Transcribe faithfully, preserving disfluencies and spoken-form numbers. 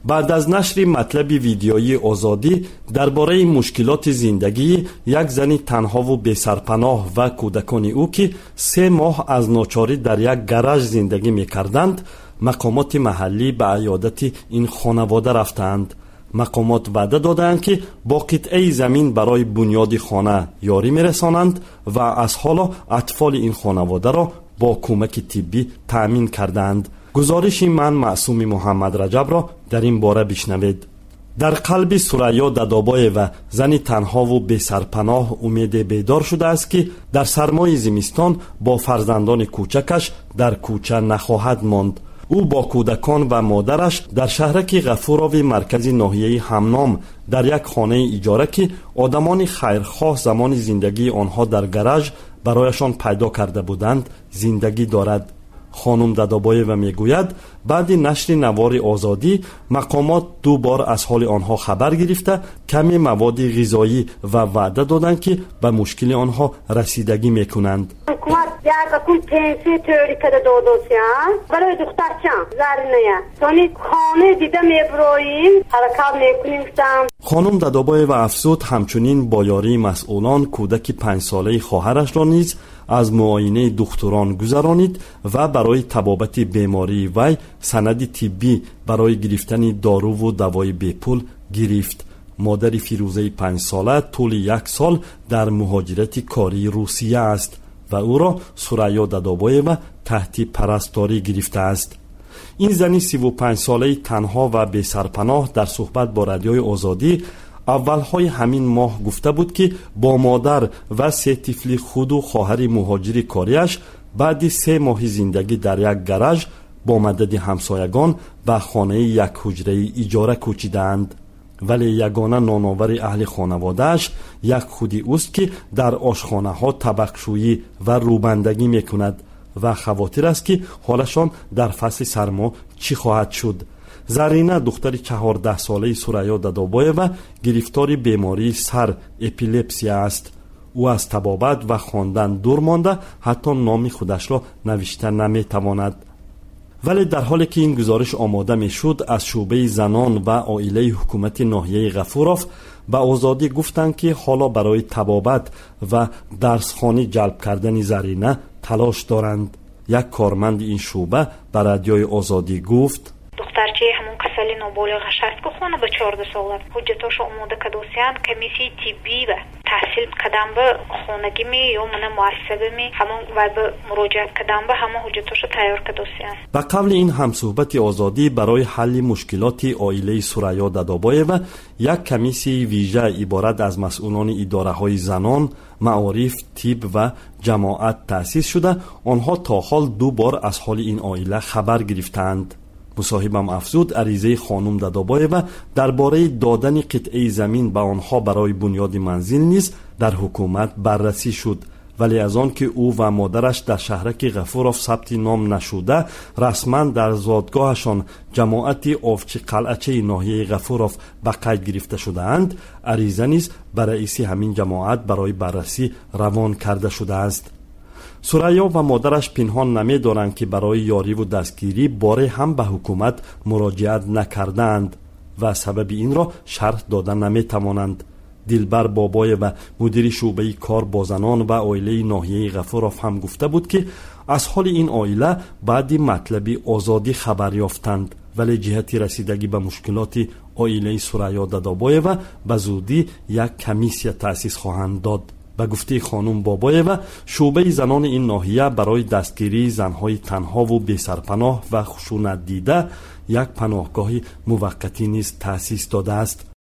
بعد از نشر مطلب ویدیویی آزادی درباره مشکلات زندگی یک زن تنها و بی‌سرپناه و کودکان او که سه ماه از ناچاری در یک گاراژ زندگی می‌کردند، مقامات محلی به عیادت این خانواده رفتند. مقامات وعده دادند که با قطعه زمین برای بنیاد خانه یاری می‌رسانند و از حالا اطفال این خانواده را با کمک طبی تأمین کردند. گزارش من معصوم محمد رجب را در این باره بشنوید. در قلب ثریا ددابای و زنی تنها و بی سرپناه امید بیدار شده است که در سرمای زمستان با فرزندان کوچکش در کوچه نخواهد ماند. او با کودکان و مادرش در شهرک غفوراوی مرکز ناحیه همنام در یک خانه اجاره که آدمان خیرخواه زمان زندگی آنها در گاراژ برایشان پیدا کرده بودند زندگی دارد. خانم ددابای و میگوید بعد نشر نوار آزادی مقامات دو بار از حال آنها خبر گرفته کمی مواد غذایی و وعده دادند که به مشکل آنها رسیدگی میکنند. حکومت یک کل پنسی توری کده دادوسیان برای دخترچم زرنه سانی خانه دیده میبرویم حرکت میکنیم. خانم ددابای و افزود همچنین با یاری مسئولان کودک پنج ساله خواهرش را نیز از معاینه دکتران گذرانید و برای طبابت بیماری وی سند طبی برای گرفتن دارو و دوای بیپول گرفت. مادر فیروزه پنج ساله طول یک سال در مهاجرت کاری روسیه است و او را ثریا ددابای و تحت پرستاری گرفته است. این زنی سی و پنج ساله تنها و بی سرپناه در صحبت با رادیوی آزادی اولهای همین ماه گفته بود که با مادر و سه طفل خود و خواهر مهاجر کاریش بعد سه ماه زندگی در یک گاراژ با مدد همسایگان به خانه یک حجره اجاره کوچیدند. ولی یگانه نانآور اهل خانوادهش یک خودی اوست که در آشخانه ها طبقشویی و روبندگی میکند و خواطر است که حالشان در فصل سرما چی خواهد شد. زرینه دختر چهارده ساله ثریا ددابای و گرفتار بیماری سر اپیلپسی است. او از طبابت و خواندن دور مانده حتی نام خودش را نوشته نمیتواند. ولی در حالی که این گزارش آماده می شد از شعبه زنان و عائله حکومت ناحیه غفوراف به آزادی گفتند که حالا برای طبابت و درسخوانی جلب کردن زرینه تلاش دارند. یک کارمند این شعبه به رادیوی آزادی گفت دخترچه همون قسلی نابالغش است که خونه به چهارده سالت حجتاش آماده کدوسیان کمیسی طبی و تحصیل کدام به خونگی می یا من مؤسسه می همون و به مراجعت کدام به همون حجتاش تیار کدوسیان. به قبل این همصحبت آزادی برای حل مشکلات عائله ثریا ددابای و یک کمیسی ویژه عبارت از مسئولان اداره های زنان، معارف، طب و جماعت تأسیس شده. آنها تا حال دو بار از حال این عائله خبر گرفتند. مصاحبم افزود عریضه خانم ددابای و درباره دادن قطعه زمین به آنها برای بنیاد منزل نیز در حکومت بررسی شد، ولی از آن که او و مادرش در شهرک غفوراف ثبت نام نشده رسما در زادگاهشان جماعت آفچی قلعچه ناحیه غفوراف به قید گرفته شدهاند، عریضه نیز به رئیس همین جماعت برای بررسی روان کرده شده است. ثریا و مادرش پنهان نمی دارند که برای یاری و دستگیری باره هم به حکومت مراجعت نکردند و سبب این را شرح دادن نمی توانند. دلبر بابای و مدیر شعبه کار با زنان و عائله ناحیه غفوراف هم گفته بود که از حال این عائله بعد مطلب آزادی خبر یافتند، ولی جهت رسیدگی به مشکلات عائله ثریا ددابای و به زودی یک کمیسیه تأسیس خواهند داد. به گفته خانم بابای و شعبه زنان این ناحیه برای دستگیری زنهای تنها و بی سرپناه و خشونت دیده یک پناهگاه موقتی نیز تأسیس داده است.